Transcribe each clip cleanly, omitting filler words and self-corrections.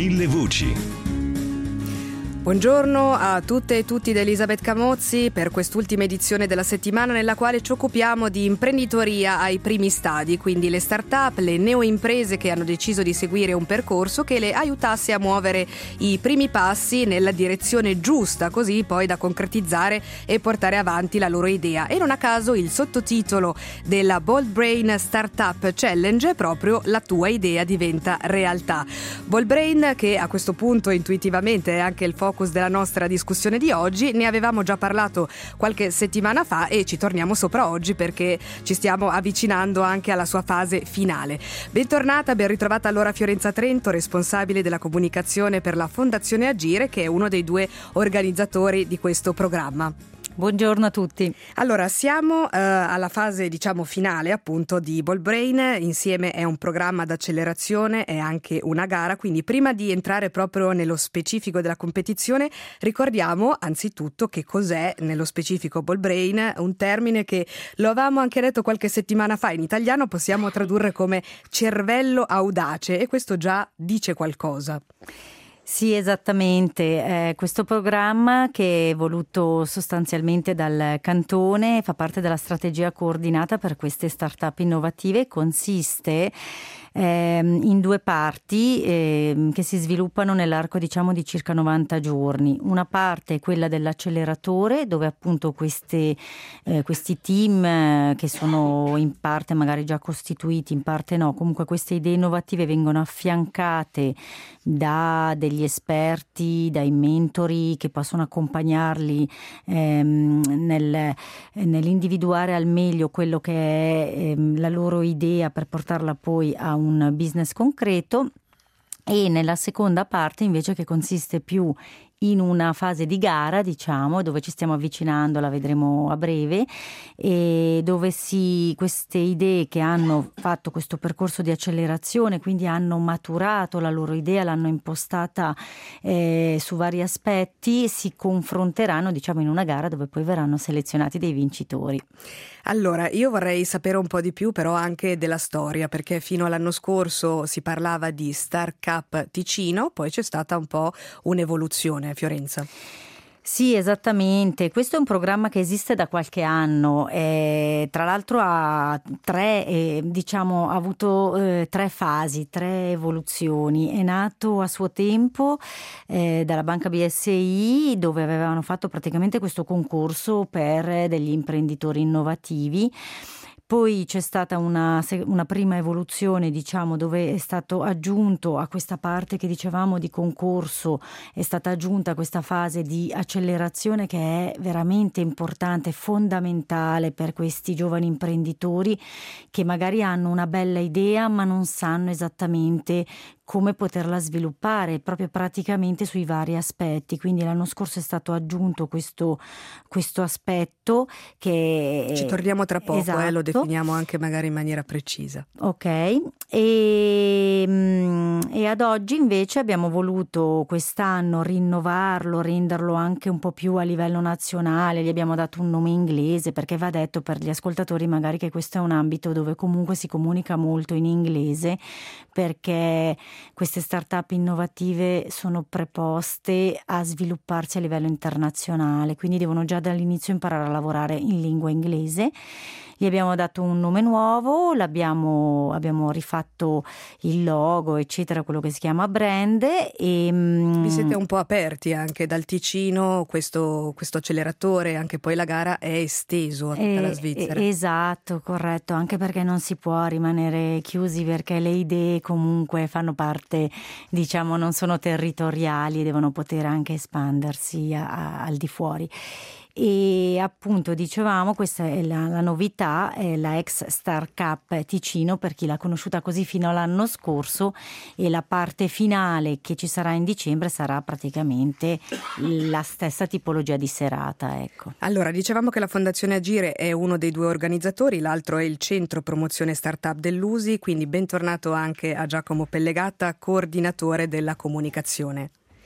Mille voci. Buongiorno a tutte e tutti da Elisabeth Camozzi per quest'ultima edizione della settimana nella quale ci occupiamo di imprenditoria ai primi stadi, quindi le start-up, le neoimprese che hanno deciso di seguire un percorso che le aiutasse a muovere i primi passi nella direzione giusta, così poi da concretizzare e portare avanti la loro idea. E non a caso il sottotitolo della Bold Brain Startup Challenge è proprio "La tua idea diventa realtà". Bold Brain, che a questo punto intuitivamente è anche il focus della nostra discussione di oggi, ne avevamo già parlato qualche settimana fa e ci torniamo sopra oggi perché ci stiamo avvicinando anche alla sua fase finale. Bentornata, ben ritrovata allora Fiorenza Trento, responsabile della comunicazione per la Fondazione Agire, che è uno dei due organizzatori di questo programma. Buongiorno a tutti. Allora, siamo alla fase finale appunto di Bold Brain. Insieme è un programma d'accelerazione, è anche una gara, quindi prima di entrare proprio nello specifico della competizione ricordiamo anzitutto che cos'è nello specifico Bold Brain, un termine che lo avevamo anche detto qualche settimana fa. In italiano possiamo tradurre come cervello audace e questo già dice qualcosa. Sì, esattamente. Questo programma, che è voluto sostanzialmente dal Cantone, fa parte della strategia coordinata per queste start-up innovative, consiste in due parti che si sviluppano nell'arco di circa 90 giorni. Una parte è quella dell'acceleratore, dove appunto questi team che sono in parte magari già costituiti, in parte no, comunque queste idee innovative vengono affiancate da degli esperti, dai mentori che possono accompagnarli nell'individuare al meglio quello che è la loro idea per portarla poi a un business concreto. E nella seconda parte invece, che consiste più in una fase di gara, dove ci stiamo avvicinando, la vedremo a breve, e dove queste idee che hanno fatto questo percorso di accelerazione, quindi hanno maturato la loro idea, l'hanno impostata su vari aspetti, si confronteranno in una gara dove poi verranno selezionati dei vincitori. Allora, io vorrei sapere un po' di più però anche della storia, perché fino all'anno scorso si parlava di Star Cup Ticino, poi c'è stata un po' un'evoluzione a Fiorenza. Sì, esattamente. Questo è un programma che esiste da qualche anno, tra l'altro ha avuto tre fasi, tre evoluzioni. È nato a suo tempo dalla Banca BSI, dove avevano fatto praticamente questo concorso per degli imprenditori innovativi. Poi c'è stata una prima evoluzione, dove è stato aggiunto a questa parte che dicevamo di concorso, è stata aggiunta questa fase di accelerazione che è veramente importante, fondamentale per questi giovani imprenditori che magari hanno una bella idea ma non sanno esattamente come poterla sviluppare proprio praticamente sui vari aspetti. Quindi l'anno scorso è stato aggiunto questo aspetto che ci torniamo tra poco, esatto. Lo definiamo anche magari in maniera precisa. Ok, e ad oggi invece abbiamo voluto quest'anno rinnovarlo, renderlo anche un po' più a livello nazionale. Gli abbiamo dato un nome inglese, perché va detto per gli ascoltatori magari che questo è un ambito dove comunque si comunica molto in inglese, perché queste start-up innovative sono preposte a svilupparsi a livello internazionale, quindi devono già dall'inizio imparare a lavorare in lingua inglese. Gli abbiamo dato un nome nuovo, abbiamo rifatto il logo, eccetera, quello che si chiama brand. Vi siete un po' aperti anche dal Ticino, questo acceleratore, anche poi la gara è esteso a tutta la Svizzera. Esatto, corretto, anche perché non si può rimanere chiusi, perché le idee comunque fanno parte, non sono territoriali, devono poter anche espandersi al di fuori. E appunto dicevamo, questa è la novità, è la ex Star Cup Ticino, per chi l'ha conosciuta così fino all'anno scorso, e la parte finale che ci sarà in dicembre sarà praticamente la stessa tipologia di serata, ecco. Allora, dicevamo che la Fondazione Agire è uno dei due organizzatori, l'altro è il Centro Promozione Startup dell'USI, quindi bentornato anche a Giacomo Pellegatta, coordinatore della comunicazione.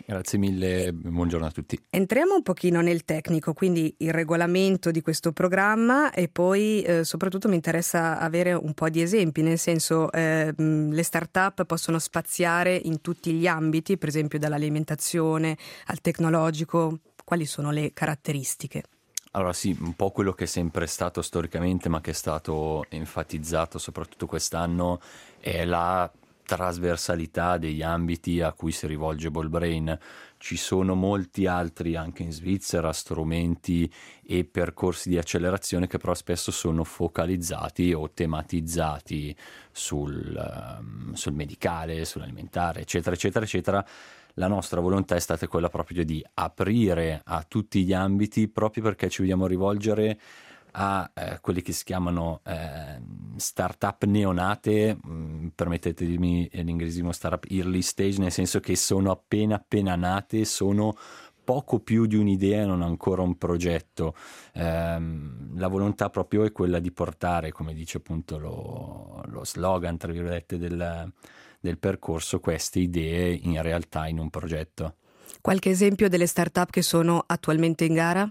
Grazie mille, buongiorno a tutti. Entriamo un pochino nel tecnico, quindi il regolamento di questo programma e poi soprattutto mi interessa avere un po' di esempi, nel senso le start-up possono spaziare in tutti gli ambiti, per esempio dall'alimentazione al tecnologico, quali sono le caratteristiche? Allora sì, un po' quello che è sempre stato storicamente, ma che è stato enfatizzato soprattutto quest'anno, è la trasversalità degli ambiti a cui si rivolge Ballbrain. Ci sono molti altri, anche in Svizzera, strumenti e percorsi di accelerazione che però spesso sono focalizzati o tematizzati sul medicale, sull'alimentare, eccetera, eccetera, eccetera. La nostra volontà è stata quella proprio di aprire a tutti gli ambiti, proprio perché ci vogliamo rivolgere a quelli che si chiamano startup neonate, permettetemi l'inglesismo startup early stage, nel senso che sono appena nate, sono poco più di un'idea, non ancora un progetto. La volontà proprio è quella di portare, come dice appunto lo slogan, tra virgolette, del percorso, queste idee in realtà in un progetto. Qualche esempio delle start-up che sono attualmente in gara?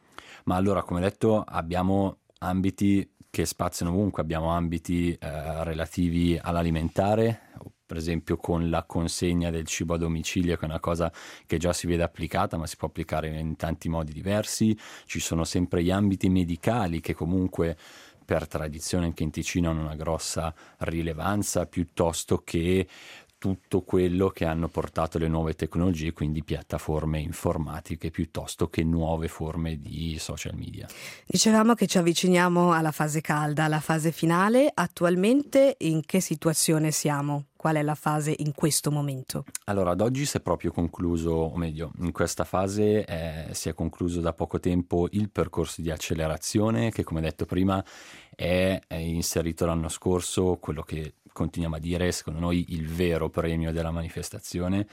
Ma allora, come detto, abbiamo ambiti che spaziano ovunque, abbiamo ambiti relativi all'alimentare, per esempio con la consegna del cibo a domicilio, che è una cosa che già si vede applicata, ma si può applicare in tanti modi diversi. Ci sono sempre gli ambiti medicali che comunque per tradizione anche in Ticino hanno una grossa rilevanza, piuttosto che tutto quello che hanno portato le nuove tecnologie, quindi piattaforme informatiche piuttosto che nuove forme di social media. Dicevamo che ci avviciniamo alla fase calda, alla fase finale. Attualmente in che situazione siamo? Qual è la fase in questo momento? Allora, ad oggi si è proprio concluso, o meglio, in questa fase si è concluso da poco tempo il percorso di accelerazione che, come detto prima, è inserito l'anno scorso, quello che continuiamo a dire, secondo noi, il vero premio della manifestazione.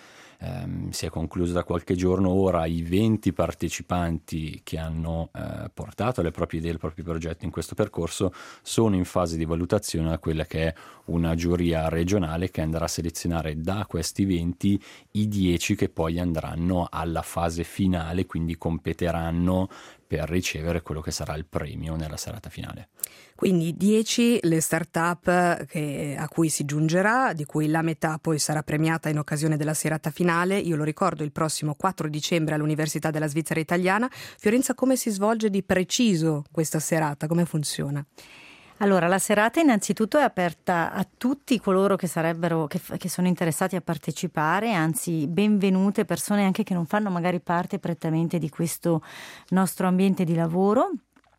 Si è concluso da qualche giorno. Ora i 20 partecipanti che hanno portato le proprie idee, il proprio progetto in questo percorso sono in fase di valutazione da quella che è una giuria regionale che andrà a selezionare da questi 20 i 10 che poi andranno alla fase finale, quindi competeranno per ricevere quello che sarà il premio nella serata finale. Quindi 10 le start-up a cui si giungerà, di cui la metà poi sarà premiata in occasione della serata finale. Io lo ricordo, il prossimo 4 dicembre all'Università della Svizzera Italiana. Fiorenza, come si svolge di preciso questa serata? Come funziona? Allora, la serata innanzitutto è aperta a tutti coloro che sono interessati a partecipare, anzi benvenute persone anche che non fanno magari parte prettamente di questo nostro ambiente di lavoro.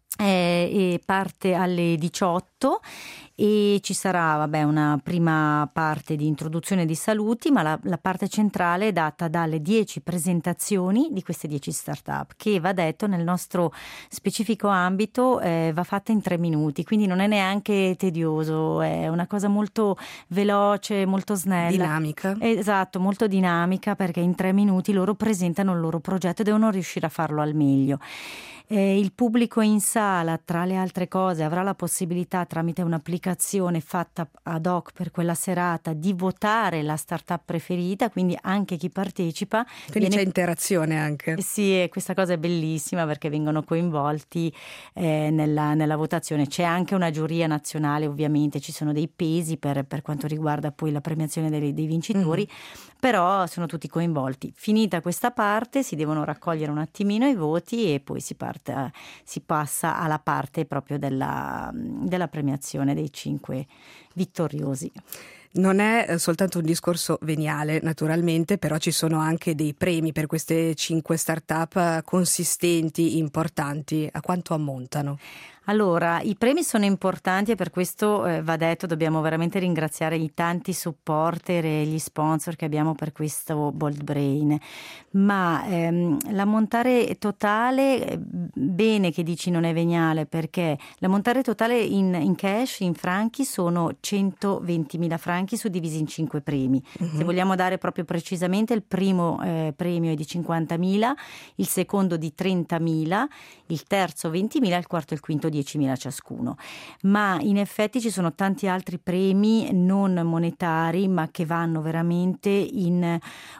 E parte alle 18 e ci sarà una prima parte di introduzione di saluti, ma la parte centrale è data dalle 10 presentazioni di queste 10 start-up, che, va detto, nel nostro specifico ambito va fatta in 3 minuti, quindi non è neanche tedioso, è una cosa molto veloce, molto snella. Dinamica. Esatto, molto dinamica, perché in 3 minuti loro presentano il loro progetto e devono riuscire a farlo al meglio. Il pubblico in sala, tra le altre cose, avrà la possibilità, tramite un'applicazione fatta ad hoc per quella serata, di votare la startup preferita, quindi anche chi partecipa. Quindi c'è interazione anche. Sì, e questa cosa è bellissima perché vengono coinvolti nella votazione. C'è anche una giuria nazionale, ovviamente, ci sono dei pesi per quanto riguarda poi la premiazione dei vincitori, però sono tutti coinvolti. Finita questa parte si devono raccogliere un attimino i voti e poi si passa alla parte proprio della premiazione dei 5 vittoriosi. Non è soltanto un discorso veniale, naturalmente, però ci sono anche dei premi per queste 5 start-up consistenti, importanti. A quanto ammontano? Allora, i premi sono importanti e per questo va detto, dobbiamo veramente ringraziare i tanti supporter e gli sponsor che abbiamo per questo Ballbrain, ma l'ammontare totale, bene che dici non è veniale, perché l'ammontare totale in cash, in franchi, sono 120.000 franchi suddivisi in 5 premi. Se vogliamo dare proprio precisamente, il primo premio è di 50.000, il secondo di 30.000, il terzo 20.000, il quarto e il quinto 10.000 ciascuno. Ma in effetti ci sono tanti altri premi non monetari, ma che vanno veramente in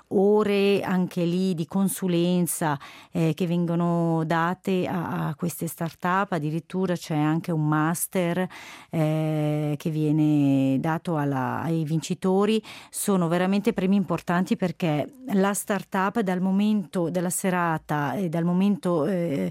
ore anche lì di consulenza che vengono date a queste start-up. Addirittura c'è anche un master che viene dato ai vincitori. Sono veramente premi importanti, perché la start-up dal momento della serata e dal momento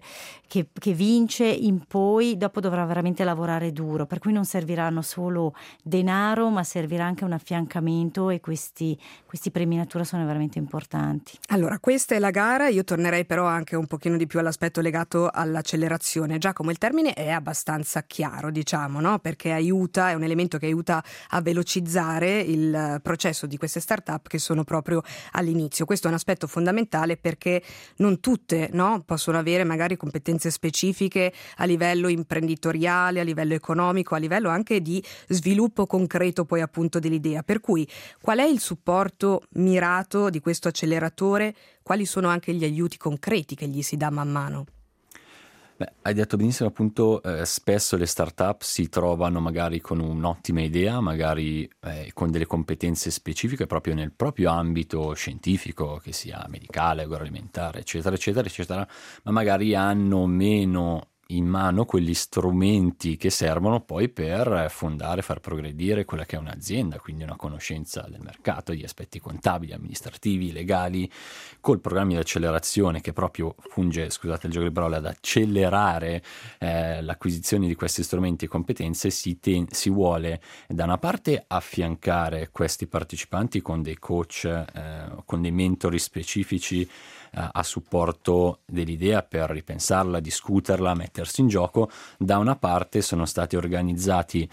che vince in poi, dopo dovrà veramente lavorare duro, per cui non serviranno solo denaro, ma servirà anche un affiancamento, e questi premi in natura sono veramente importanti. Allora, questa è la gara. Io tornerei però anche un pochino di più all'aspetto legato all'accelerazione. Giacomo, il termine è abbastanza chiaro, diciamo, no? Perché è un elemento che aiuta a velocizzare il processo di queste start-up che sono proprio all'inizio. Questo è un aspetto fondamentale, perché non tutte, no, possono avere magari competenze specifiche a livello imprenditoriale, a livello economico, a livello anche di sviluppo concreto poi appunto dell'idea. Per cui qual è il supporto mirato di questo acceleratore? Quali sono anche gli aiuti concreti che gli si dà man mano? Beh, hai detto benissimo, appunto, spesso le start-up si trovano magari con un'ottima idea, magari con delle competenze specifiche proprio nel proprio ambito scientifico, che sia medicale, agroalimentare, eccetera, eccetera, eccetera, ma magari hanno meno in mano quegli strumenti che servono poi per fondare, far progredire quella che è un'azienda, quindi una conoscenza del mercato, gli aspetti contabili, amministrativi, legali, col programma di accelerazione che proprio funge, scusate il gioco di parole, ad accelerare l'acquisizione di questi strumenti e competenze. Si vuole da una parte affiancare questi partecipanti con dei coach, con dei mentori specifici a supporto dell'idea per ripensarla, discuterla, mettersi in gioco. Da una parte sono stati organizzati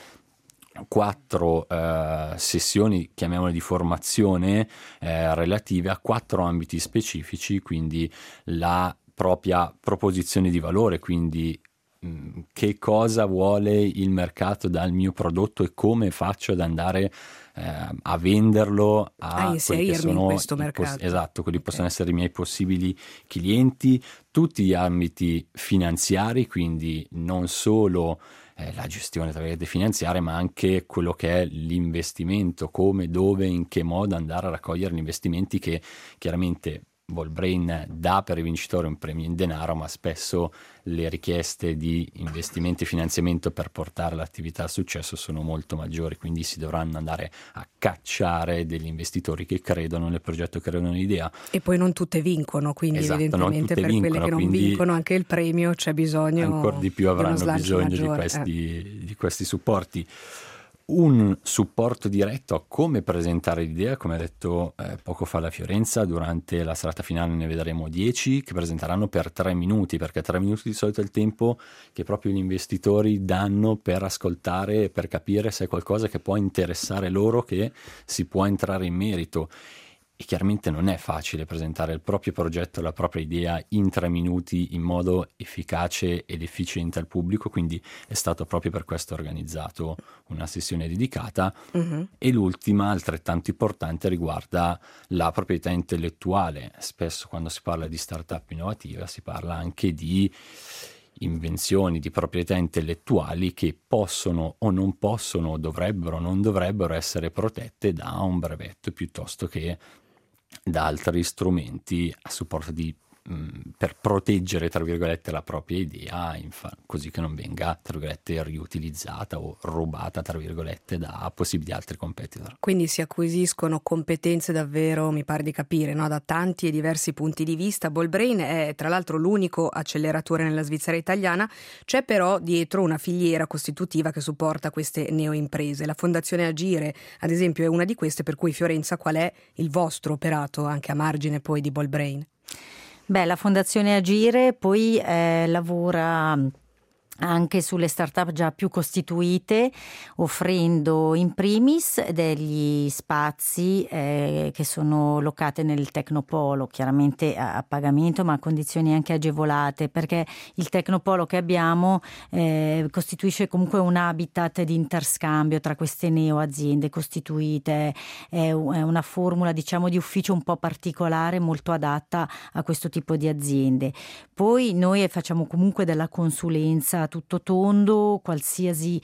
4 sessioni, chiamiamole di formazione, relative a 4 ambiti specifici, quindi la propria proposizione di valore, quindi che cosa vuole il mercato dal mio prodotto e come faccio ad andare a venderlo a inserirmi in questo mercato. Esatto, quelli possono essere i miei possibili clienti, tutti gli ambiti finanziari, quindi non solo la gestione tra virgolette finanziaria, ma anche quello che è l'investimento, come, dove, in che modo andare a raccogliere gli investimenti, che chiaramente Ballbrain dà per i vincitori un premio in denaro, ma spesso le richieste di investimenti e finanziamento per portare l'attività al successo sono molto maggiori, quindi si dovranno andare a cacciare degli investitori che credono nel progetto, credono nell'idea. E poi non tutte vincono, quindi esatto, evidentemente per vincono, quelle che non vincono anche il premio c'è bisogno, ancora di più avranno bisogno di questi supporti. Un supporto diretto a come presentare l'idea, come ha detto poco fa la Fiorenza. Durante la serata finale ne vedremo 10 che presenteranno per 3 minuti, perché 3 minuti di solito è il tempo che proprio gli investitori danno per ascoltare e per capire se è qualcosa che può interessare loro, che si può entrare in merito. E chiaramente non è facile presentare il proprio progetto, la propria idea in 3 minuti in modo efficace ed efficiente al pubblico, quindi è stato proprio per questo organizzato una sessione dedicata. E l'ultima, altrettanto importante, riguarda la proprietà intellettuale. Spesso quando si parla di startup innovativa si parla anche di invenzioni, di proprietà intellettuali che possono o non possono, dovrebbero o non dovrebbero essere protette da un brevetto piuttosto che da altri strumenti a supporto per proteggere, tra virgolette, la propria idea, così che non venga, tra virgolette, riutilizzata o rubata, tra virgolette, da possibili altri competitor. Quindi si acquisiscono competenze davvero, mi pare di capire, no? Da tanti e diversi punti di vista. Ballbrain è tra l'altro l'unico acceleratore nella Svizzera italiana. C'è però dietro una filiera costitutiva che supporta queste neoimprese. La Fondazione Agire, ad esempio, è una di queste, per cui Fiorenza, qual è il vostro operato anche a margine poi di Ballbrain? Beh, la Fondazione Agire poi lavora anche sulle start-up già più costituite, offrendo in primis degli spazi che sono locate nel Tecnopolo, chiaramente a pagamento ma a condizioni anche agevolate, perché il Tecnopolo che abbiamo costituisce comunque un habitat di interscambio tra queste neo aziende costituite, è una formula diciamo di ufficio un po' particolare, molto adatta a questo tipo di aziende. Poi noi facciamo comunque della consulenza a tutto tondo, qualsiasi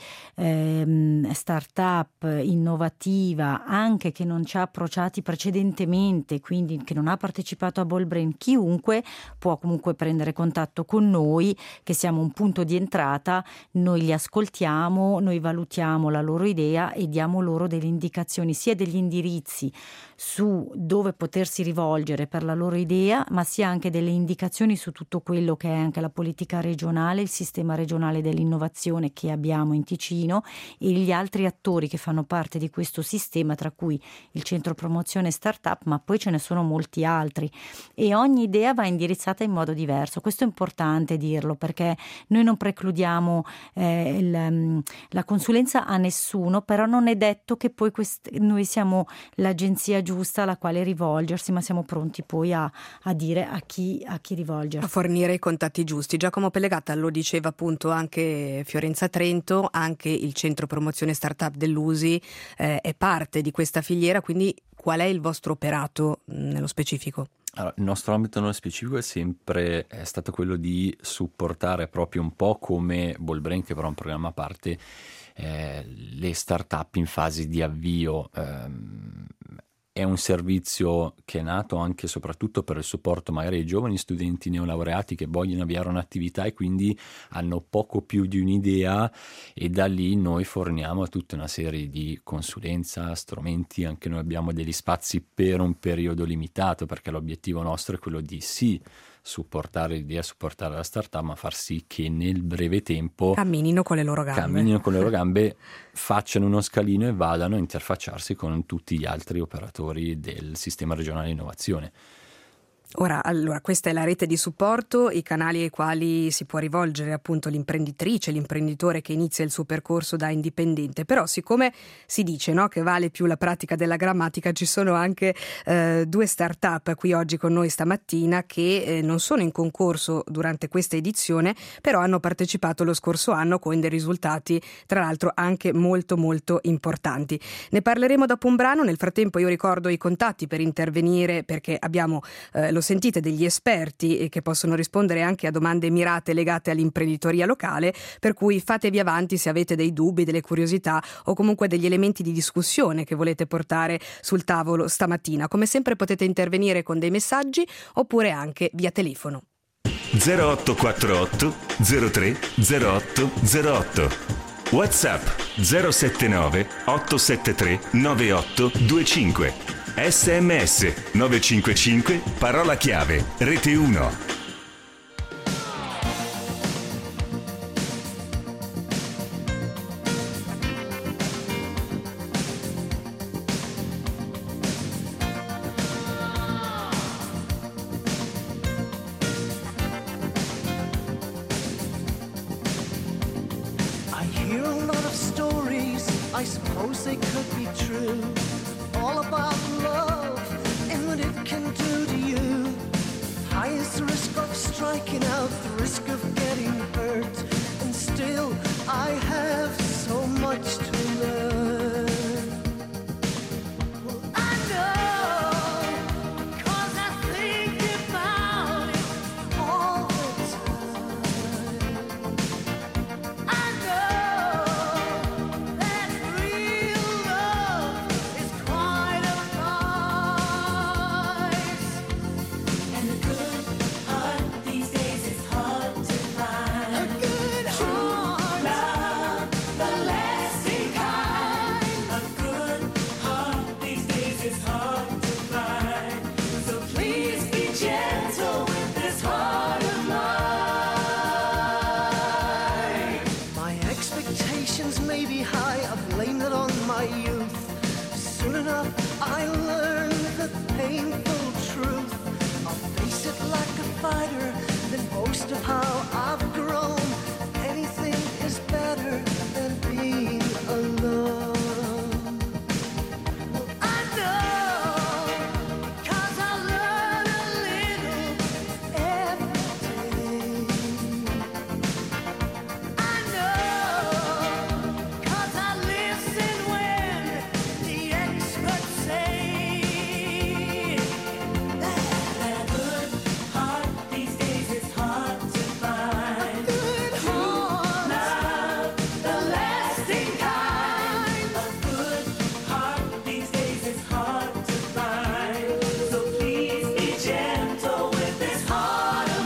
startup innovativa, anche che non ci ha approcciati precedentemente, quindi che non ha partecipato a Ballbrain, chiunque può comunque prendere contatto con noi, che siamo un punto di entrata, noi li ascoltiamo, noi valutiamo la loro idea e diamo loro delle indicazioni, sia degli indirizzi su dove potersi rivolgere per la loro idea, ma sia anche delle indicazioni su tutto quello che è anche la politica regionale, il sistema regionale dell'innovazione che abbiamo in Ticino e gli altri attori che fanno parte di questo sistema, tra cui il centro promozione startup, ma poi ce ne sono molti altri e ogni idea va indirizzata in modo diverso. Questo è importante dirlo, perché noi non precludiamo la consulenza a nessuno, però non è detto che poi noi siamo l'agenzia giusta alla quale rivolgersi, ma siamo pronti poi a dire a chi rivolgersi. A fornire i contatti giusti. Giacomo Pellegata lo diceva appunto anche Fiorenza Trento, anche il centro promozione startup dell'USI è parte di questa filiera, quindi qual è il vostro operato nello specifico? Allora, il nostro ambito nello specifico è stato quello di supportare proprio un po' come Ballbrain, che però è un programma a parte, le start-up in fase di avvio. È un servizio che è nato anche e soprattutto per il supporto magari ai giovani studenti neolaureati che vogliono avviare un'attività e quindi hanno poco più di un'idea, e da lì noi forniamo tutta una serie di consulenza, strumenti. Anche noi abbiamo degli spazi per un periodo limitato, perché l'obiettivo nostro è quello di supportare l'idea, supportare la startup, ma far sì che nel breve tempo camminino con le loro gambe, facciano uno scalino e vadano a interfacciarsi con tutti gli altri operatori del sistema regionale di innovazione. Ora, allora, questa è la rete di supporto, i canali ai quali si può rivolgere appunto l'imprenditrice, l'imprenditore che inizia il suo percorso da indipendente. Però siccome si dice, no, che vale più la pratica della grammatica, ci sono anche due start-up qui oggi con noi stamattina che non sono in concorso durante questa edizione, però hanno partecipato lo scorso anno con dei risultati tra l'altro anche molto molto importanti. Ne parleremo dopo un brano. Nel frattempo io ricordo i contatti per intervenire, perché abbiamo lo sentite, degli esperti che possono rispondere anche a domande mirate legate all'imprenditoria locale, per cui fatevi avanti se avete dei dubbi, delle curiosità o comunque degli elementi di discussione che volete portare sul tavolo stamattina. Come sempre potete intervenire con dei messaggi oppure anche via telefono. 0848 03 08 08 WhatsApp 079 873 9825 SMS 955 parola chiave Rete 1. I hear a lot of stories, I suppose they could be true, all about love and what it can do to you. High is the risk of striking out, the risk of getting hurt, and still I have so much to learn. Well, I know, 'cause I think about it all the time. I know that real love is quite a price, and a good heart these days is hard to find. A good heart, love, the lasting kind. A good heart these days is hard to find. So please be gentle with this heart of mine. My expectations may be high, I blame it on my youth. Soon enough I learned the painful truth. I'll face it like a fighter, then boast of how I've grown. Anything feel alone. I know, 'cause I learn a little every day. I know, 'cause I listen when the experts say that a good heart these days is hard to find. A good heart, love, the lasting kind. A good heart these days is hard to find. So please be gentle with this heart of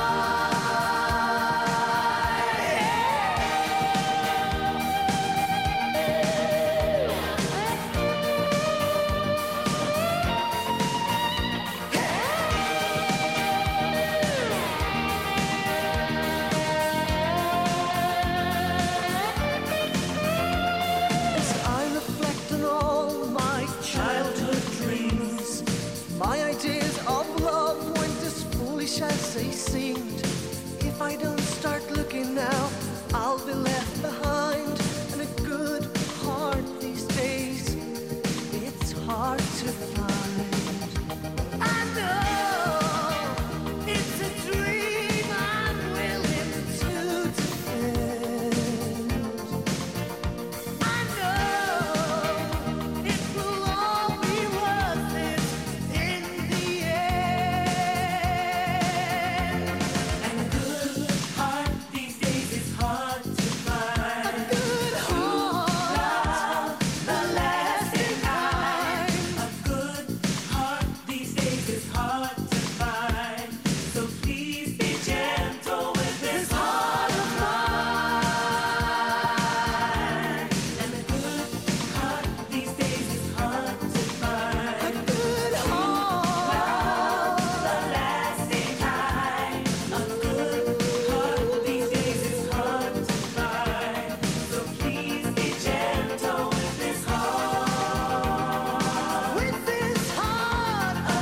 As I reflect on all my childhood dreams, my ideas of love went as foolish as they seemed. If I don't start looking now, I'll be left behind. And a good heart these days, it's hard to find. I know it's a dream I'm willing to defend. I know it will all be worth it in the end. And a good heart these days is hard to find. A good heart, the lasting kind. A good heart these days is hard to find. So please be gentle with this heart of mine. And a good heart these days is hard to find. A good heart, the lasting kind. A good heart these days is hard to find. So please be gentle with this heart. With this heart of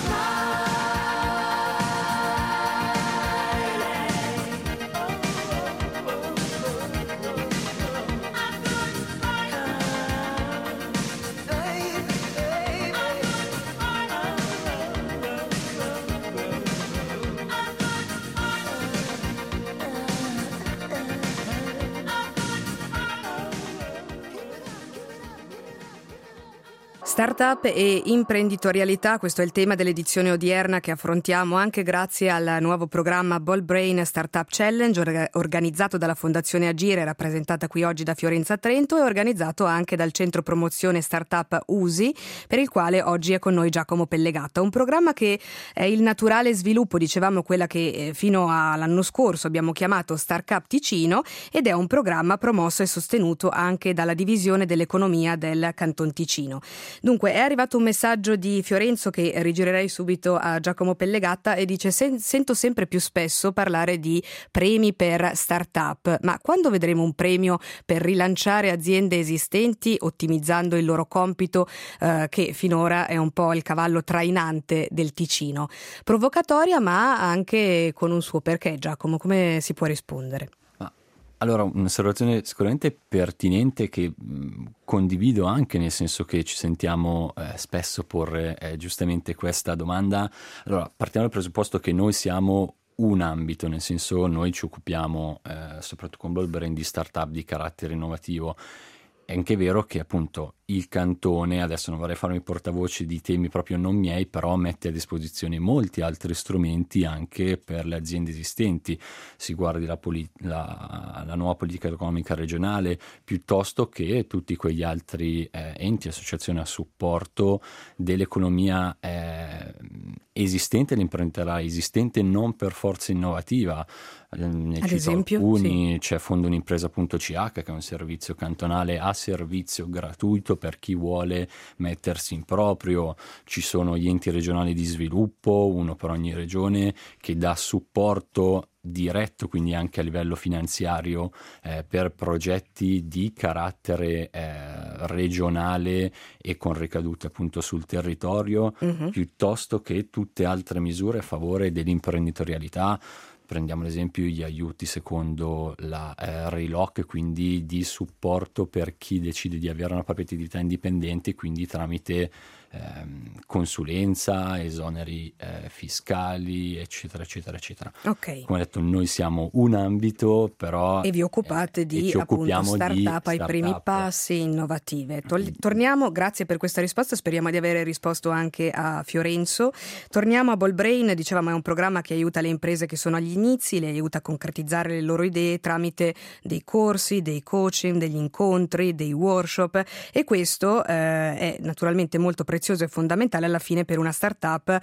Startup e imprenditorialità, questo è il tema dell'edizione odierna che affrontiamo anche grazie al nuovo programma BoldBrain Startup Challenge organizzato dalla Fondazione Agire, rappresentata qui oggi da Fiorenza Trento, e organizzato anche dal Centro Promozione Startup USI, per il quale oggi è con noi Giacomo Pellegatta. Un programma che è il naturale sviluppo, dicevamo quella che fino all'anno scorso abbiamo chiamato Startup Ticino, ed è un programma promosso e sostenuto anche dalla divisione dell'economia del Canton Ticino. Dunque è arrivato un messaggio di Fiorenzo che rigirerei subito a Giacomo Pellegatta e dice: sento sempre più spesso parlare di premi per start-up, ma quando vedremo un premio per rilanciare aziende esistenti ottimizzando il loro compito, che finora è un po' il cavallo trainante del Ticino? Provocatoria ma anche con un suo perché. Giacomo, come si può rispondere? Allora, un'osservazione sicuramente pertinente che condivido anche, nel senso che ci sentiamo spesso porre giustamente questa domanda. Allora, partiamo dal presupposto che noi siamo un ambito, nel senso noi ci occupiamo soprattutto con BoldBrain di startup di carattere innovativo. È anche vero che appunto il cantone, adesso non vorrei farmi portavoce di temi proprio non miei, però mette a disposizione molti altri strumenti anche per le aziende esistenti. Si guardi la nuova politica economica regionale, piuttosto che tutti quegli altri enti, associazioni a supporto dell'economia esistente, l'imprenditorialità esistente, non per forza innovativa. Ne Ad esempio, alcuni, sì. C'è Fondo Un'impresa.ch, che è un servizio cantonale a servizio gratuito per chi vuole mettersi in proprio. Ci sono gli enti regionali di sviluppo, uno per ogni regione, che dà supporto diretto, quindi anche a livello finanziario, per progetti di carattere regionale e con ricadute appunto sul territorio, piuttosto che tutte altre misure a favore dell'imprenditorialità. prendiamo l'esempio gli aiuti secondo la RELOC, quindi di supporto per chi decide di avere una propria attività indipendente, quindi tramite consulenza, esoneri fiscali, eccetera, eccetera, eccetera. Ok. Come detto, noi siamo un ambito, però... E vi occupate di appunto startup ai primi passi, innovative. Torniamo, grazie per questa risposta, speriamo di avere risposto anche a Fiorenzo. Torniamo a Ballbrain, dicevamo è un programma che aiuta le imprese che sono agli inizi, le aiuta a concretizzare le loro idee tramite dei corsi, dei coaching, degli incontri, dei workshop, e questo è naturalmente molto prezioso e fondamentale alla fine per una startup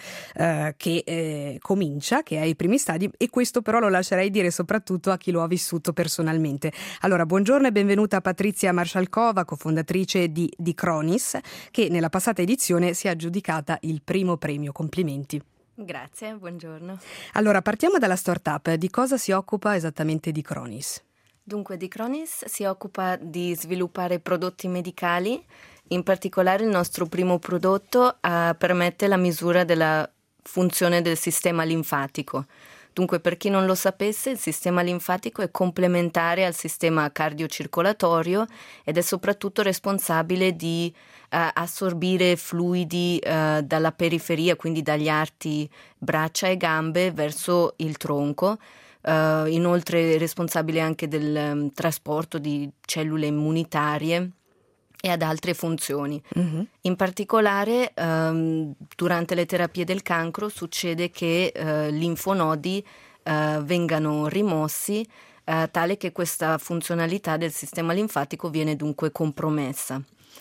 che comincia, che è ai primi stadi, e questo però lo lascerei dire soprattutto a chi lo ha vissuto personalmente. Allora, buongiorno e benvenuta a Patrizia Marshalkova, cofondatrice di Dicronis, che nella passata edizione si è aggiudicata il primo premio. Complimenti. Grazie, buongiorno. Allora, partiamo dalla startup. Di cosa si occupa esattamente Dicronis? Dunque, Dicronis si occupa di sviluppare prodotti medicali. In particolare il nostro primo prodotto permette la misura della funzione del sistema linfatico. Dunque, per chi non lo sapesse, il sistema linfatico è complementare al sistema cardiocircolatorio ed è soprattutto responsabile di assorbire fluidi dalla periferia, quindi dagli arti, braccia e gambe, verso il tronco. Inoltre è responsabile anche del trasporto di cellule immunitarie e ad altre funzioni. In particolare durante le terapie del cancro succede che linfonodi vengano rimossi tale che questa funzionalità del sistema linfatico viene dunque compromessa.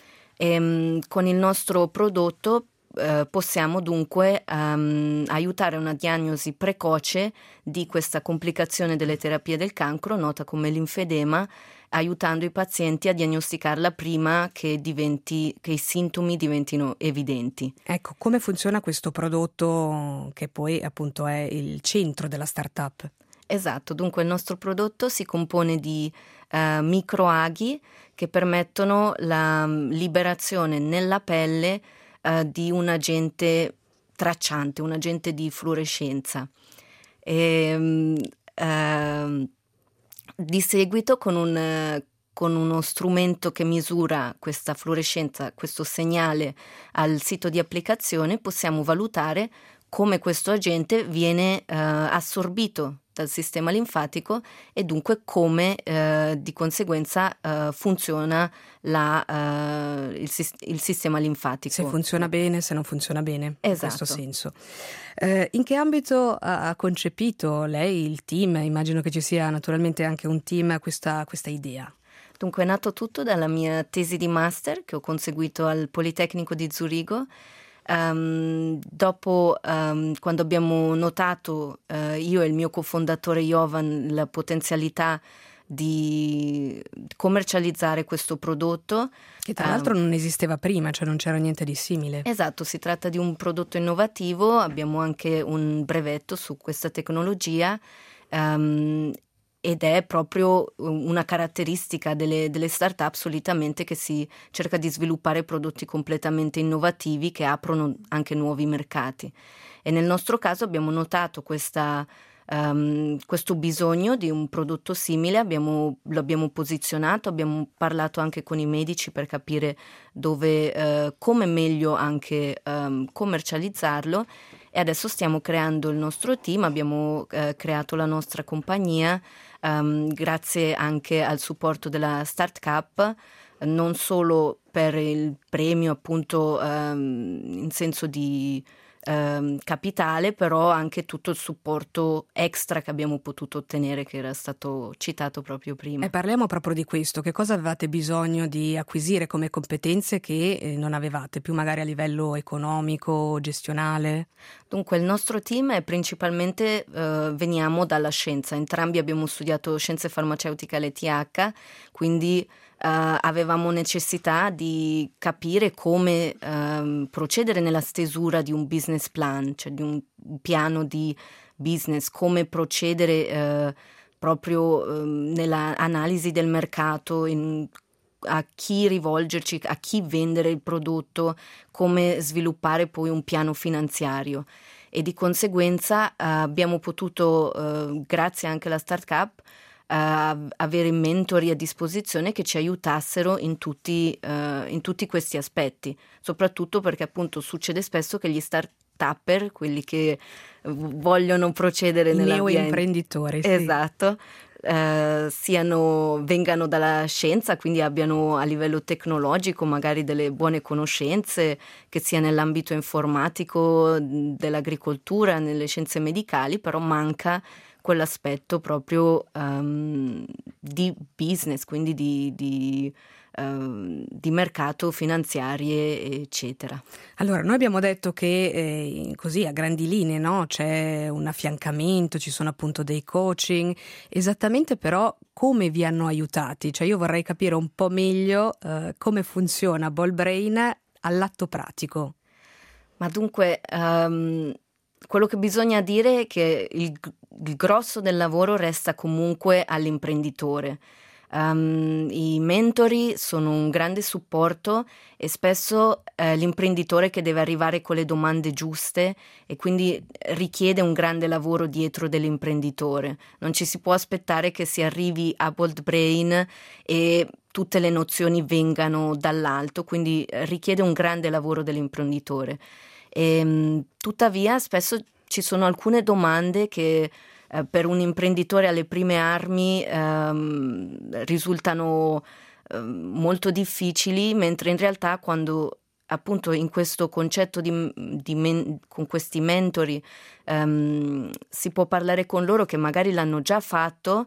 Con il nostro prodotto possiamo dunque aiutare a una diagnosi precoce di questa complicazione delle terapie del cancro, nota come linfedema, aiutando i pazienti a diagnosticarla prima che i sintomi diventino evidenti. Ecco, come funziona questo prodotto che poi appunto è il centro della startup? Esatto, dunque il nostro prodotto si compone di microaghi che permettono la liberazione nella pelle di un agente tracciante, un agente di fluorescenza. Di seguito con uno strumento che misura questa fluorescenza, questo segnale al sito di applicazione, possiamo valutare come questo agente viene assorbito dal sistema linfatico e dunque come di conseguenza funziona il sistema linfatico. Se funziona bene, se non funziona bene, esatto. In questo senso. In che ambito ha concepito lei, il team? Immagino che ci sia naturalmente anche un team questa idea. Dunque è nato tutto dalla mia tesi di master che ho conseguito al Politecnico di Zurigo. Dopo, quando abbiamo notato io e il mio cofondatore Jovan la potenzialità di commercializzare questo prodotto, che tra l'altro non esisteva prima, cioè non c'era niente di simile. Esatto, si tratta di un prodotto innovativo, abbiamo anche un brevetto su questa tecnologia ed è proprio una caratteristica delle start-up solitamente che si cerca di sviluppare prodotti completamente innovativi che aprono anche nuovi mercati. E nel nostro caso abbiamo notato questo bisogno di un prodotto simile, lo abbiamo posizionato, abbiamo parlato anche con i medici per capire come meglio anche commercializzarlo, e adesso stiamo creando il nostro team, abbiamo creato la nostra compagnia grazie anche al supporto della Start Cup, non solo per il premio appunto in senso di capitale, però anche tutto il supporto extra che abbiamo potuto ottenere, che era stato citato proprio prima. E parliamo proprio di questo. Che cosa avevate bisogno di acquisire come competenze che non avevate più magari a livello economico, gestionale? Dunque il nostro team è principalmente veniamo dalla scienza, entrambi abbiamo studiato scienze farmaceutiche all'ETH, quindi avevamo necessità di capire come procedere nella stesura di un business plan, cioè di un piano di business, come procedere proprio nella analisi del mercato, a chi rivolgerci, a chi vendere il prodotto, come sviluppare poi un piano finanziario. e di conseguenza abbiamo potuto, grazie anche alla startup, avere mentori a disposizione che ci aiutassero in tutti questi aspetti, soprattutto perché appunto succede spesso che gli start-upper, quelli che vogliono procedere nella neoimprenditori, sì. Esatto, vengano dalla scienza, quindi abbiano a livello tecnologico magari delle buone conoscenze, che sia nell'ambito informatico, dell'agricoltura, nelle scienze medicali, però manca quell'aspetto proprio di business, quindi di mercato, finanziarie, eccetera. Allora, noi abbiamo detto che così a grandi linee, no? C'è un affiancamento, ci sono appunto dei coaching, esattamente però come vi hanno aiutati? Cioè io vorrei capire un po' meglio come funziona Ballbrain all'atto pratico. Ma dunque, quello che bisogna dire è che il grosso del lavoro resta comunque all'imprenditore. I mentori sono un grande supporto e spesso l'imprenditore che deve arrivare con le domande giuste e quindi richiede un grande lavoro dietro dell'imprenditore. Non ci si può aspettare che si arrivi a Ballbrain e tutte le nozioni vengano dall'alto, quindi richiede un grande lavoro dell'imprenditore. Tuttavia spesso ci sono alcune domande che per un imprenditore alle prime armi risultano molto difficili, mentre in realtà quando appunto in questo concetto con questi mentori si può parlare con loro che magari l'hanno già fatto,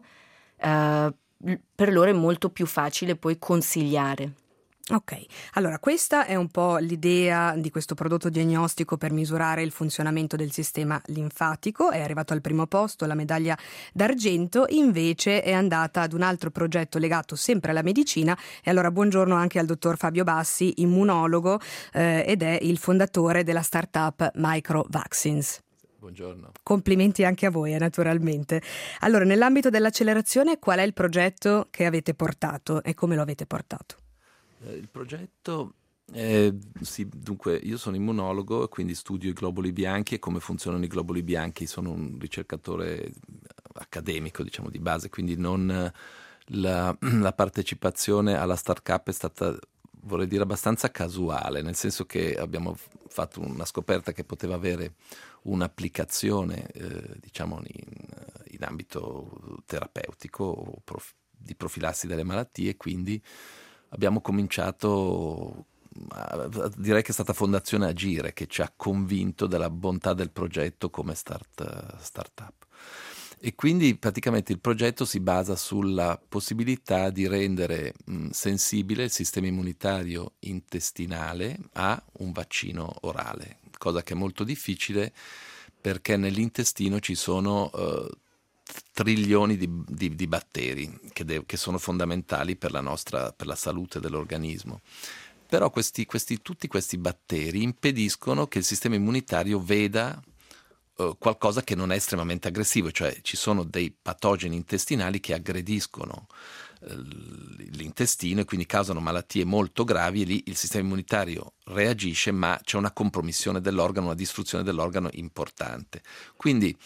per loro è molto più facile poi consigliare. Ok, allora questa è un po' l'idea di questo prodotto diagnostico per misurare il funzionamento del sistema linfatico. È arrivato al primo posto, la medaglia d'argento, invece è andata ad un altro progetto legato sempre alla medicina. E allora buongiorno anche al dottor Fabio Bassi, immunologo ed è il fondatore della startup Microvaccines. Buongiorno. Complimenti anche a voi, naturalmente. Allora, nell'ambito dell'accelerazione, qual è il progetto che avete portato e come lo avete portato? Il progetto, sì, dunque io sono immunologo e quindi studio i globuli bianchi e come funzionano i globuli bianchi. Sono un ricercatore accademico, diciamo, di base, quindi non la partecipazione alla startup è stata, vorrei dire, abbastanza casuale, nel senso che abbiamo fatto una scoperta che poteva avere un'applicazione, diciamo, in ambito terapeutico o di profilassi delle malattie, quindi abbiamo cominciato, direi che è stata Fondazione Agire che ci ha convinto della bontà del progetto come startup. E quindi praticamente il progetto si basa sulla possibilità di rendere sensibile il sistema immunitario intestinale a un vaccino orale, cosa che è molto difficile perché nell'intestino ci sono trilioni di batteri che sono fondamentali per la salute dell'organismo. Però tutti questi batteri impediscono che il sistema immunitario veda qualcosa che non è estremamente aggressivo, cioè ci sono dei patogeni intestinali che aggrediscono l'intestino e quindi causano malattie molto gravi, e lì il sistema immunitario reagisce, ma c'è una compromissione dell'organo, una distruzione dell'organo importante. Quindi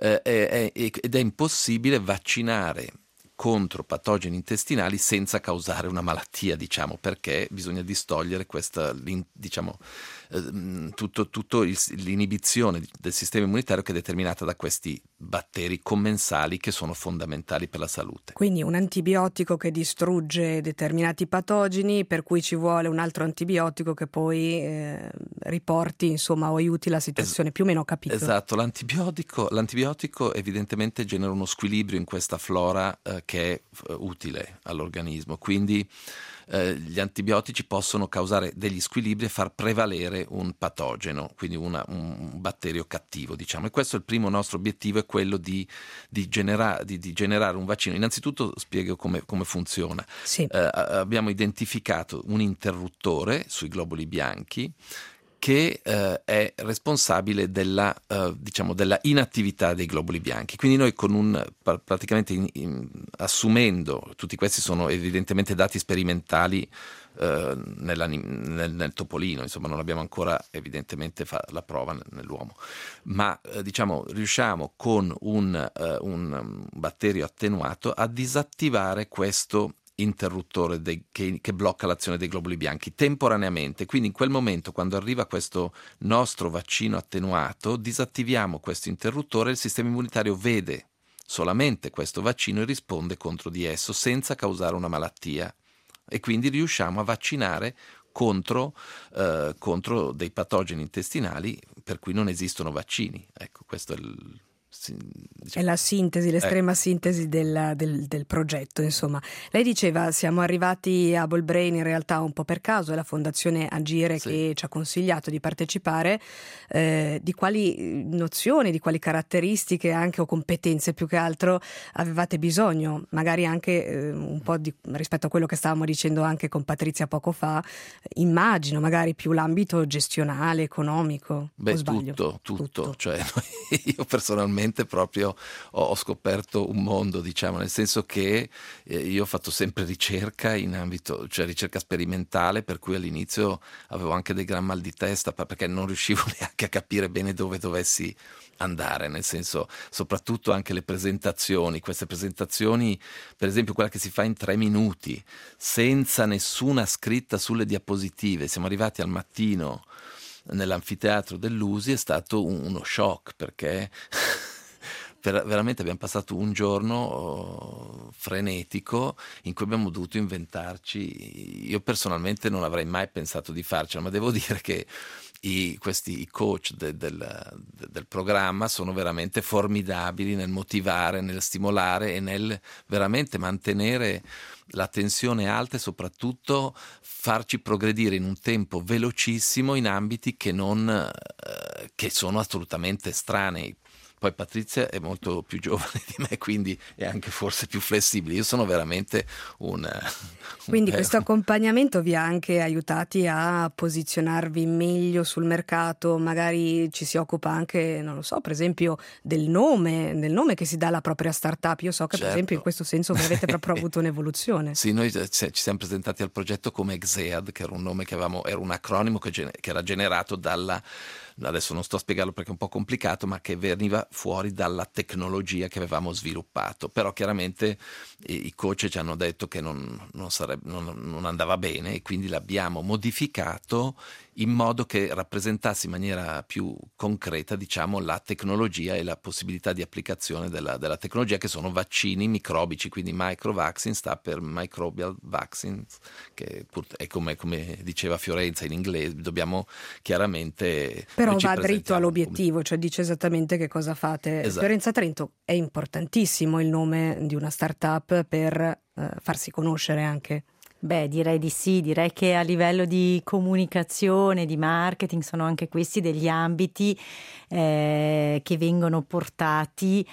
ed è impossibile vaccinare contro patogeni intestinali senza causare una malattia, diciamo, perché bisogna distogliere l'inibizione del sistema immunitario che è determinata da questi batteri commensali che sono fondamentali per la salute. Quindi un antibiotico che distrugge determinati patogeni, per cui ci vuole un altro antibiotico che poi riporti, insomma, o aiuti la situazione, più o meno ho capito. Esatto, l'antibiotico evidentemente genera uno squilibrio in questa flora che è utile all'organismo, quindi gli antibiotici possono causare degli squilibri e far prevalere un patogeno, quindi un batterio cattivo, diciamo. E questo è il primo nostro obiettivo, è quello di generare un vaccino. Innanzitutto spiego come funziona. Sì. Abbiamo identificato un interruttore sui globuli bianchi che è responsabile della inattività dei globuli bianchi. Quindi noi praticamente assumendo, tutti questi sono evidentemente dati sperimentali nel topolino, insomma non abbiamo ancora evidentemente la prova nell'uomo, ma diciamo riusciamo con un batterio attenuato a disattivare questo interruttore che blocca l'azione dei globuli bianchi temporaneamente. Quindi in quel momento, quando arriva questo nostro vaccino attenuato, disattiviamo questo interruttore e il sistema immunitario vede solamente questo vaccino e risponde contro di esso senza causare una malattia, e quindi riusciamo a vaccinare contro dei patogeni intestinali per cui non esistono vaccini. Ecco, questo è è la sintesi, l'estrema sintesi del progetto, insomma. Lei diceva siamo arrivati a Ballbrain in realtà un po' per caso, è la Fondazione Agire che ci ha consigliato di partecipare. Di quali nozioni, di quali caratteristiche anche o competenze più che altro avevate bisogno? Magari anche un po' rispetto a quello che stavamo dicendo anche con Patrizia poco fa, immagino magari più l'ambito gestionale, economico. Beh, o sbaglio? tutto. Cioè, io personalmente proprio ho scoperto un mondo, diciamo, nel senso che io ho fatto sempre ricerca in ambito, cioè ricerca sperimentale, per cui all'inizio avevo anche dei gran mal di testa perché non riuscivo neanche a capire bene dove dovessi andare, nel senso, soprattutto anche le presentazioni, queste presentazioni, per esempio quella che si fa in 3 minuti senza nessuna scritta sulle diapositive. Siamo arrivati al mattino nell'anfiteatro dell'USI, è stato uno shock perché veramente abbiamo passato un giorno frenetico in cui abbiamo dovuto inventarci. Io personalmente non avrei mai pensato di farcela, ma devo dire che i coach del programma sono veramente formidabili nel motivare, nel stimolare e nel veramente mantenere la tensione alta e soprattutto farci progredire in un tempo velocissimo in ambiti che sono assolutamente estranei. Poi Patrizia è molto più giovane di me, quindi è anche forse più flessibile. Io sono veramente Quindi questo accompagnamento vi ha anche aiutati a posizionarvi meglio sul mercato, magari ci si occupa anche, non lo so, per esempio del nome che si dà alla propria startup. Io so che per esempio in questo senso voi avete proprio avuto un'evoluzione. Sì, noi ci siamo presentati al progetto come Exead, che era un nome era un acronimo che era generato adesso non sto a spiegarlo perché è un po' complicato, ma che veniva fuori dalla tecnologia che avevamo sviluppato. Però chiaramente i coach ci hanno detto che non andava bene e quindi l'abbiamo modificato in modo che rappresentasse in maniera più concreta, diciamo, la tecnologia e la possibilità di applicazione della tecnologia, che sono vaccini microbici, quindi microvaccine sta per microbial vaccines, che è come diceva Fiorenza in inglese, dobbiamo chiaramente... Però va dritto all'obiettivo, cioè dice esattamente che cosa fate. Esatto. Fiorenza Trento, è importantissimo il nome di una startup per farsi conoscere anche. Beh, direi di sì, direi che a livello di comunicazione, di marketing sono anche questi degli ambiti che vengono portati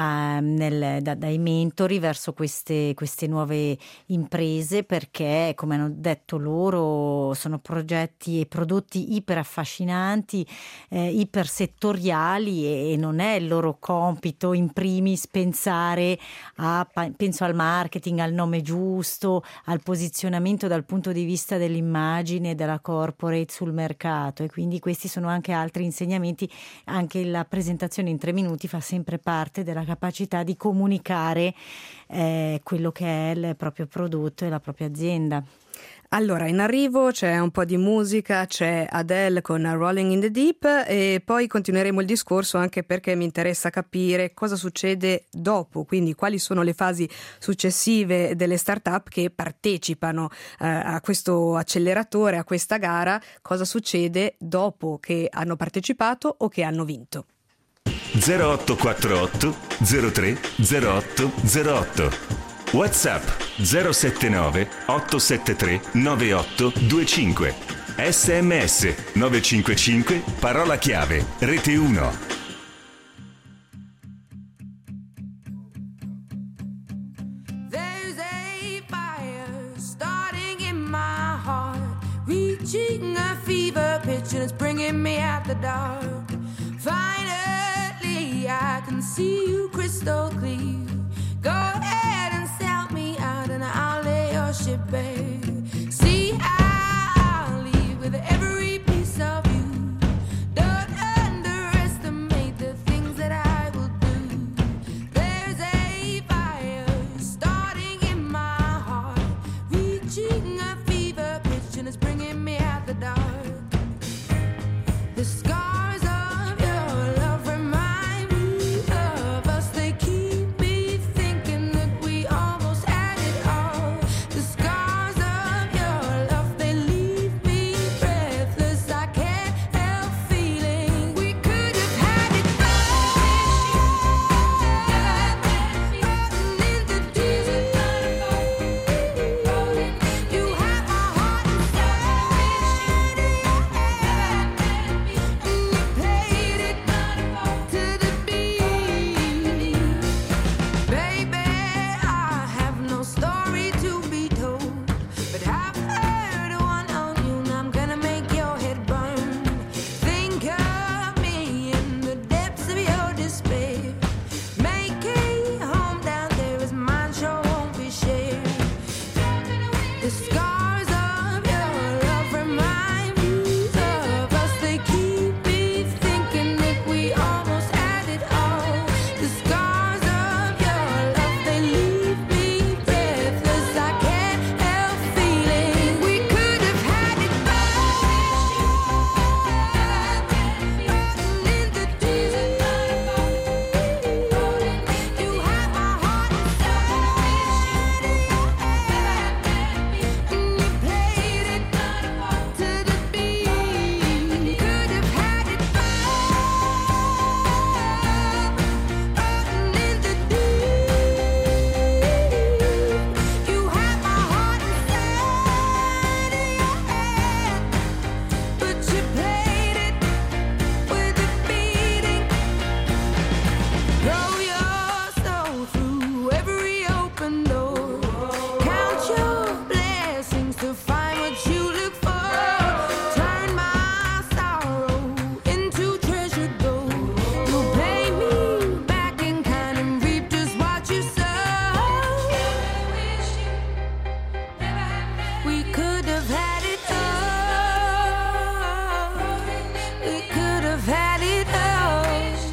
dai mentori verso queste nuove imprese, perché come hanno detto loro sono progetti e prodotti iper affascinanti, iper settoriali, e non è il loro compito in primis pensare penso al marketing, al nome giusto, al posizionamento dal punto di vista dell'immagine della corporate sul mercato, e quindi questi sono anche altri insegnamenti. Anche la presentazione in 3 minuti fa sempre parte della capacità di comunicare quello che è il proprio prodotto e la propria azienda. Allora, in arrivo c'è un po' di musica, c'è Adele con Rolling in the Deep, e poi continueremo il discorso anche perché mi interessa capire cosa succede dopo, quindi quali sono le fasi successive delle start-up che partecipano a questo acceleratore, a questa gara, cosa succede dopo che hanno partecipato o che hanno vinto. 0848 03 08 08 WhatsApp 079 873 9825. SMS 955 parola chiave Rete 1. There's a fire starting in my heart, reaching a fever pitch and it's bringing me out the dark. Finally I can see you crystal clear. Go ahead and sell me out and I'll lay your ship bare. See,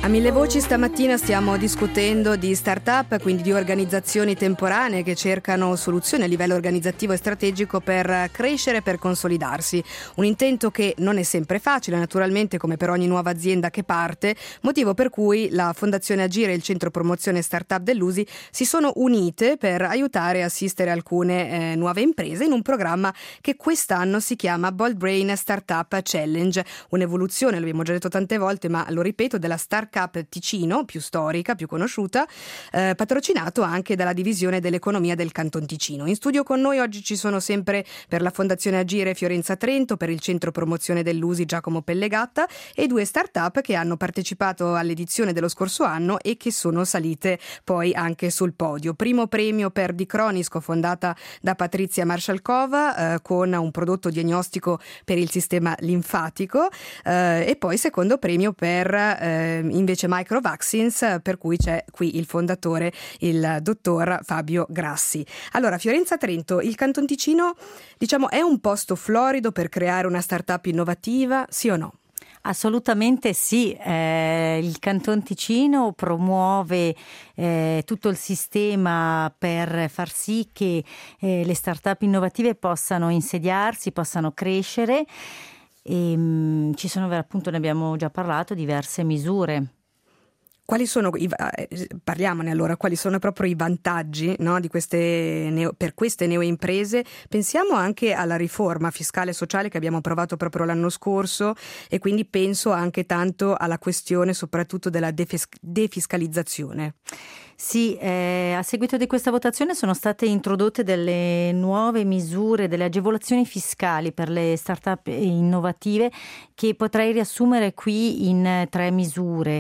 A mille voci stamattina stiamo discutendo di start-up, quindi di organizzazioni temporanee che cercano soluzioni a livello organizzativo e strategico per crescere, per consolidarsi. Un intento che non è sempre facile, naturalmente, come per ogni nuova azienda che parte, motivo per cui la Fondazione Agire e il Centro Promozione Startup dell'USI si sono unite per aiutare e assistere alcune nuove imprese in un programma che quest'anno si chiama Bold Brain Startup Challenge, un'evoluzione, l'abbiamo già detto tante volte, ma lo ripeto, della Startup Ticino, più storica, più conosciuta, patrocinato anche dalla divisione dell'economia del Canton Ticino. In studio con noi oggi ci sono sempre per la Fondazione Agire Fiorenza Trento, per il Centro Promozione dell'USI Giacomo Pellegatta e due start-up che hanno partecipato all'edizione dello scorso anno e che sono salite poi anche sul podio. Primo premio per Dicronisco, fondata da Patrizia Maršalkova, con un prodotto diagnostico per il sistema linfatico, e poi secondo premio per invece Microvaccines, per cui c'è qui il fondatore, il dottor Fabio Grassi. Allora, Fiorenza Trento, il Canton Ticino, diciamo, è un posto florido per creare una startup innovativa, sì o no? Assolutamente sì, il Canton Ticino promuove tutto il sistema per far sì che le start-up innovative possano insediarsi, possano crescere. E ci sono, appunto, ne abbiamo già parlato, diverse misure. Quali sono parliamone allora, quali sono proprio i vantaggi, no, di per queste neoimprese? Pensiamo anche alla riforma fiscale e sociale che abbiamo approvato proprio l'anno scorso, e quindi penso anche tanto alla questione soprattutto della defiscalizzazione. Sì, a seguito di questa votazione sono state introdotte delle nuove misure, delle agevolazioni fiscali per le start-up innovative che potrei riassumere qui in 3 misure.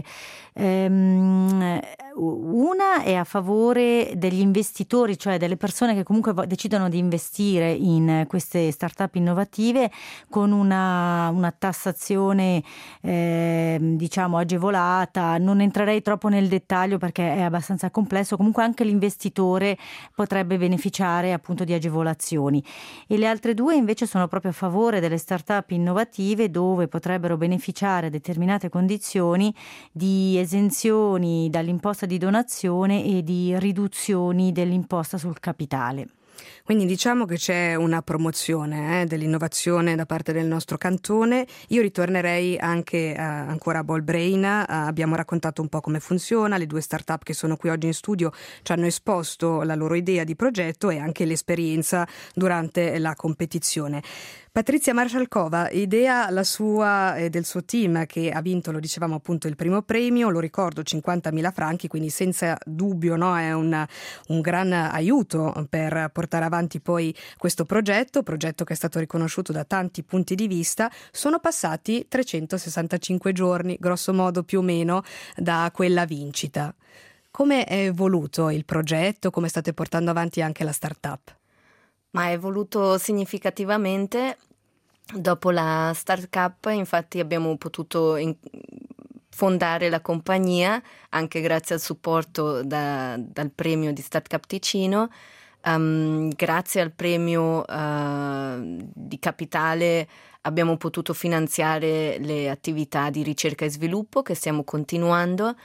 Una è a favore degli investitori, cioè delle persone che comunque decidono di investire in queste start-up innovative, con una tassazione diciamo agevolata. Non entrerei troppo nel dettaglio perché è abbastanza complesso, comunque anche l'investitore potrebbe beneficiare appunto di agevolazioni. E le altre 2 invece sono proprio a favore delle start-up innovative, dove potrebbero beneficiare a determinate condizioni di esenzioni dall'imposta di donazione e di riduzioni dell'imposta sul capitale. Quindi diciamo che c'è una promozione dell'innovazione da parte del nostro cantone. Io ritornerei anche ancora a Bold Brain. Abbiamo raccontato un po' come funziona, le 2 start-up che sono qui oggi in studio ci hanno esposto la loro idea di progetto e anche l'esperienza durante la competizione. Patrizia Maršalkova, idea la sua e del suo team, che ha vinto, lo dicevamo appunto, il primo premio, lo ricordo, 50.000 franchi, quindi senza dubbio, no, è un gran aiuto per portare avanti poi questo progetto che è stato riconosciuto da tanti punti di vista. Sono passati 365 giorni, grosso modo più o meno, da quella vincita. Come è evoluto il progetto? Come state portando avanti anche la startup? Ma è evoluto significativamente. Dopo la Startup, infatti, abbiamo potuto fondare la compagnia anche grazie al supporto dal premio di Startup Ticino. Grazie al premio di capitale abbiamo potuto finanziare le attività di ricerca e sviluppo che stiamo continuando.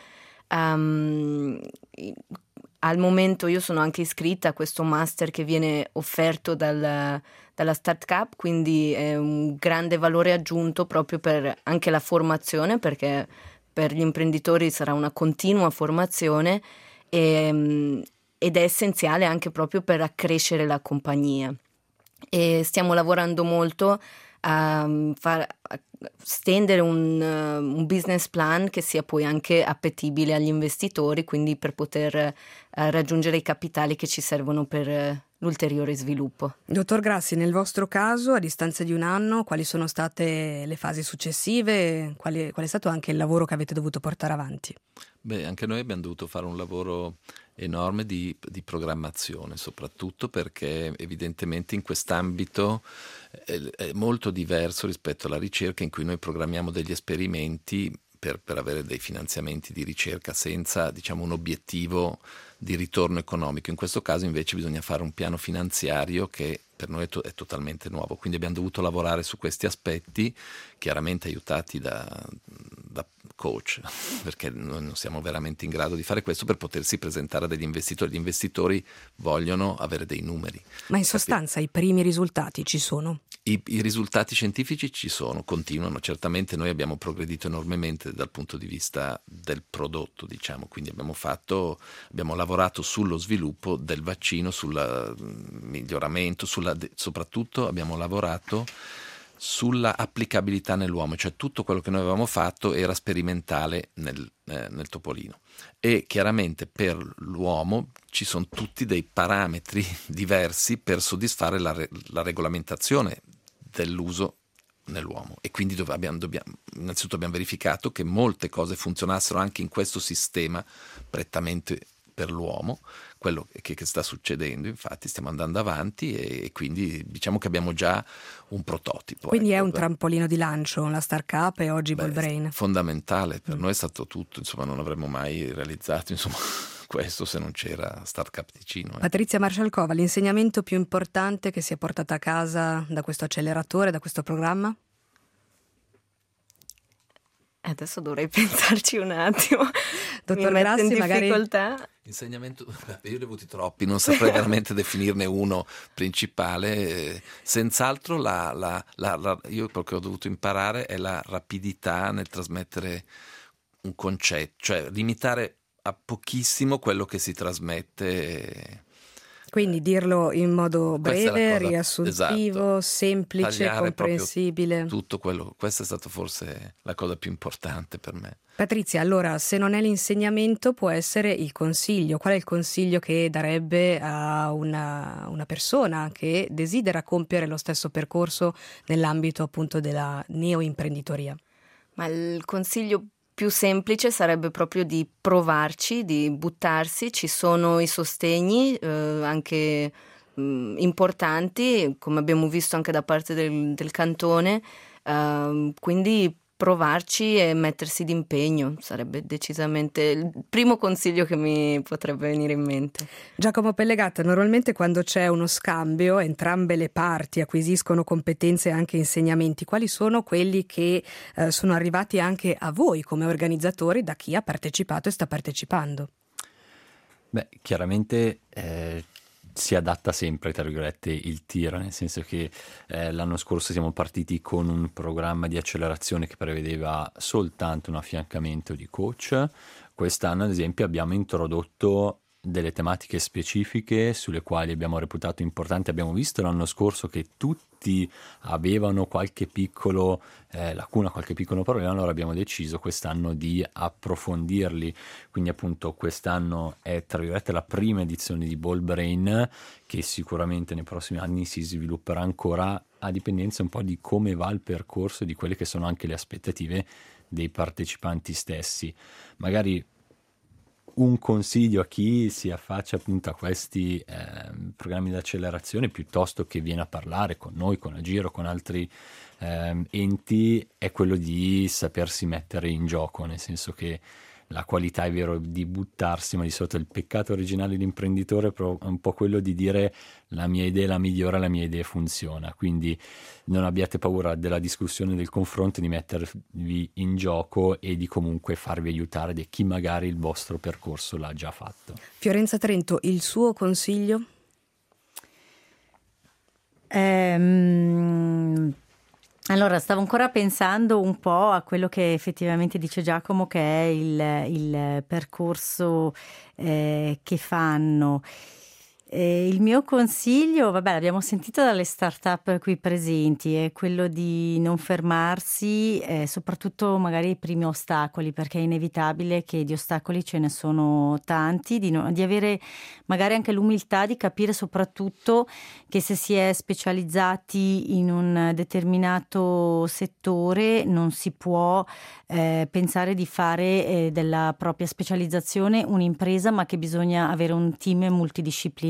Al momento io sono anche iscritta a questo master che viene offerto dalla Startup, quindi è un grande valore aggiunto proprio per anche la formazione, perché per gli imprenditori sarà una continua formazione ed è essenziale anche proprio per accrescere la compagnia. E stiamo lavorando molto a stendere un business plan che sia poi anche appetibile agli investitori, quindi per poter raggiungere i capitali che ci servono per l'ulteriore sviluppo. Dottor Grassi, nel vostro caso, a distanza di un anno, quali sono state le fasi successive? Qual è stato anche il lavoro che avete dovuto portare avanti? Beh, anche noi abbiamo dovuto fare un lavoro enorme di programmazione, soprattutto perché evidentemente in quest'ambito è molto diverso rispetto alla ricerca, in cui noi programmiamo degli esperimenti per avere dei finanziamenti di ricerca senza, diciamo, un obiettivo di ritorno economico. In questo caso invece bisogna fare un piano finanziario che per noi è totalmente nuovo, quindi abbiamo dovuto lavorare su questi aspetti, chiaramente aiutati da coach, perché noi non siamo veramente in grado di fare questo per potersi presentare a degli investitori. Gli investitori vogliono avere dei numeri. Ma in sostanza i primi risultati ci sono? I risultati scientifici ci sono, continuano. Certamente noi abbiamo progredito enormemente dal punto di vista del prodotto, diciamo, quindi abbiamo lavorato sullo sviluppo del vaccino, sul miglioramento, soprattutto abbiamo lavorato sulla applicabilità nell'uomo, cioè tutto quello che noi avevamo fatto era sperimentale nel topolino, e chiaramente per l'uomo ci sono tutti dei parametri diversi per soddisfare la regolamentazione dell'uso nell'uomo, e quindi innanzitutto abbiamo verificato che molte cose funzionassero anche in questo sistema prettamente per l'uomo, quello che sta succedendo. Infatti stiamo andando avanti e quindi diciamo che abbiamo già un prototipo. Quindi è un trampolino di lancio, la Starcup e oggi Ballbrain. Fondamentale, per noi è stato tutto, insomma non avremmo mai realizzato questo se non c'era Startup Ticino. Patrizia Marscialkova, l'insegnamento più importante che si è portata a casa da questo acceleratore, da questo programma? Adesso dovrei pensarci un attimo. Dottor Verassi, magari... difficoltà. Insegnamento, io ne ho avuti troppi, non saprei veramente definirne uno principale. Senz'altro io quello che ho dovuto imparare è la rapidità nel trasmettere un concetto, cioè limitare a pochissimo quello che si trasmette. Quindi dirlo in modo breve, riassuntivo, esatto. semplice, Tagliare comprensibile. Tutto quello, questa è stata forse la cosa più importante per me. Patrizia, allora, se non è l'insegnamento può essere il consiglio. Qual è il consiglio che darebbe a una persona che desidera compiere lo stesso percorso nell'ambito appunto della neoimprenditoria? Ma il consiglio più semplice sarebbe proprio di provarci, di buttarsi. Ci sono i sostegni anche importanti, come abbiamo visto anche da parte del cantone, quindi provarci e mettersi d'impegno sarebbe decisamente il primo consiglio che mi potrebbe venire in mente. Giacomo Pellegatta, normalmente quando c'è uno scambio entrambe le parti acquisiscono competenze e anche insegnamenti. Quali sono quelli che sono arrivati anche a voi come organizzatori da chi ha partecipato e sta partecipando? Beh, chiaramente si adatta sempre, tra virgolette, il tir, nel senso che l'anno scorso siamo partiti con un programma di accelerazione che prevedeva soltanto un affiancamento di coach. Quest'anno, ad esempio, abbiamo introdotto delle tematiche specifiche sulle quali abbiamo reputato importanti. Abbiamo visto l'anno scorso che tutti avevano qualche piccolo lacuna, qualche piccolo problema, allora abbiamo deciso quest'anno di approfondirli. Quindi appunto quest'anno è, tra virgolette, la prima edizione di Ballbrain, che sicuramente nei prossimi anni si svilupperà ancora a dipendenza un po' di come va il percorso e di quelle che sono anche le aspettative dei partecipanti stessi. Magari un consiglio a chi si affaccia appunto a questi programmi di accelerazione, piuttosto che viene a parlare con noi, con Agiro, con altri enti, è quello di sapersi mettere in gioco, nel senso che la qualità è vero di buttarsi, ma di solito il peccato originale dell'imprenditore è un po' quello di dire la mia idea è la migliore, la mia idea funziona. Quindi non abbiate paura della discussione, del confronto, di mettervi in gioco e di comunque farvi aiutare da chi magari il vostro percorso l'ha già fatto. Fiorenza Trento, il suo consiglio? Allora, stavo ancora pensando un po' a quello che effettivamente dice Giacomo, che è il percorso che fanno. Il mio consiglio, vabbè, l'abbiamo sentito dalle start-up qui presenti, è quello di non fermarsi, soprattutto magari ai primi ostacoli, perché è inevitabile che di ostacoli ce ne sono tanti, di avere magari anche l'umiltà di capire soprattutto che se si è specializzati in un determinato settore non si può pensare di fare della propria specializzazione un'impresa, ma che bisogna avere un team multidisciplinare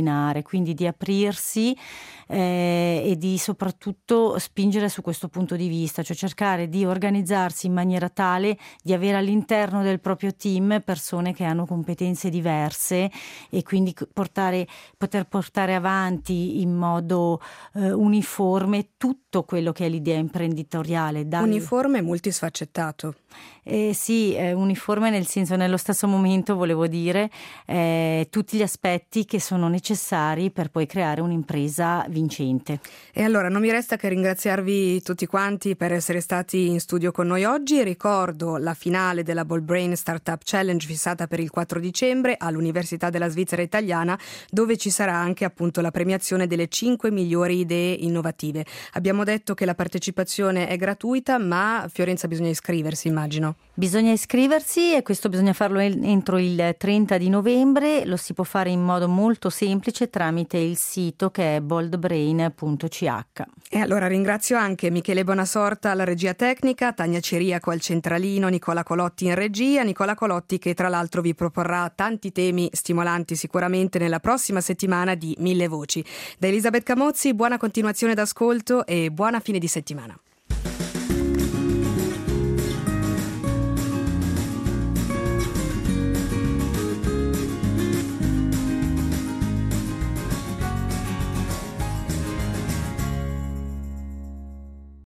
camminare, quindi di aprirsi e di soprattutto spingere su questo punto di vista, cioè cercare di organizzarsi in maniera tale di avere all'interno del proprio team persone che hanno competenze diverse e quindi poter portare avanti in modo uniforme tutto quello che è l'idea imprenditoriale. Uniforme e multisfaccettato. Sì, uniforme nel senso, nello stesso momento volevo dire tutti gli aspetti che sono necessari per poi creare un'impresa vincente. E allora non mi resta che ringraziarvi tutti quanti per essere stati in studio con noi oggi. Ricordo la finale della Bold Brain Startup Challenge fissata per il 4 dicembre all'Università della Svizzera Italiana, dove ci sarà anche appunto la premiazione delle 5 migliori idee innovative. Abbiamo detto che la partecipazione è gratuita, ma Fiorenza bisogna iscriversi, immagino. Bisogna iscriversi e questo bisogna farlo entro il 30 di novembre, lo si può fare in modo molto semplice tramite il sito che è boldbrain.ch. E allora ringrazio anche Michele Bonasorta alla regia tecnica, Tania Ciriaco al centralino, Nicola Colotti in regia, Nicola Colotti che tra l'altro vi proporrà tanti temi stimolanti sicuramente nella prossima settimana di 1000 Voci. Da Elisabeth Camozzi, buona continuazione d'ascolto e buona fine di settimana.